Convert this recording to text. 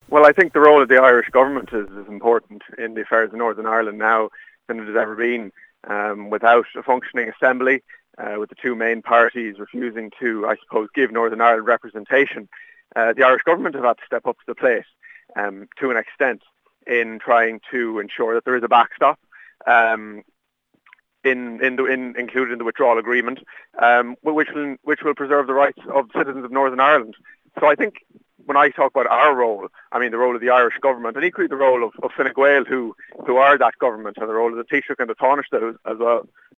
Well, I think the role of the Irish government is as important in the affairs of Northern Ireland now than it has ever been. Without a functioning assembly, with the two main parties refusing to, I suppose, give Northern Ireland representation, the Irish government have had to step up to the plate to an extent in trying to ensure that there is a backstop included in the withdrawal agreement, which will preserve the rights of citizens of Northern Ireland. So I think when I talk about our role, I mean the role of the Irish government, and equally the role of Fine Gael, who are that government, and the role of the Taoiseach and the Taoiseach as well.